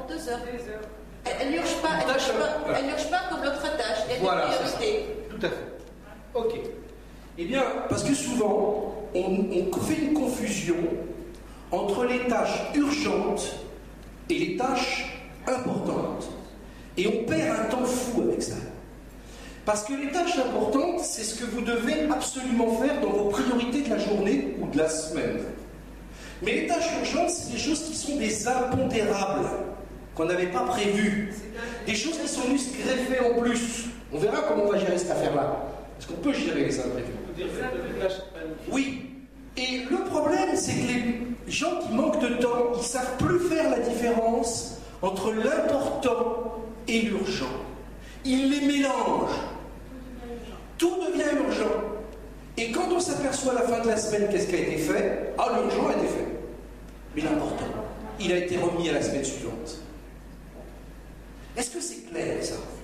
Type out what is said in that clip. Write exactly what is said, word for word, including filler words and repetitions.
deux heures. Elle n'urge pas, elle n'urge pas, voilà. Elle n'urge pas comme l'autre tâche. Il y a voilà, des priorités. Tout à fait. Ok. Eh bien, parce que souvent, on, on fait une confusion entre les tâches urgentes et les tâches importantes. Et on perd un temps fou avec ça. Parce que les tâches importantes, c'est ce que vous devez absolument faire dans vos priorités de la journée ou de la semaine. Mais les tâches urgentes, c'est des choses qui sont des impondérables, qu'on n'avait pas prévues. Des choses qui sont venues se greffer en plus. On verra comment on va gérer cette affaire-là. Est-ce qu'on peut gérer les imprévus? Oui. Et le problème, c'est que les gens qui manquent de temps, ils ne savent plus faire la différence entre l'important et l'urgent. Ils les mélangent. Tout devient urgent. Et quand on s'aperçoit à la fin de la semaine qu'est-ce qui a été fait, ah, l'urgent a été fait. Mais l'important, il a été remis à la semaine suivante. Est-ce que c'est clair, ça?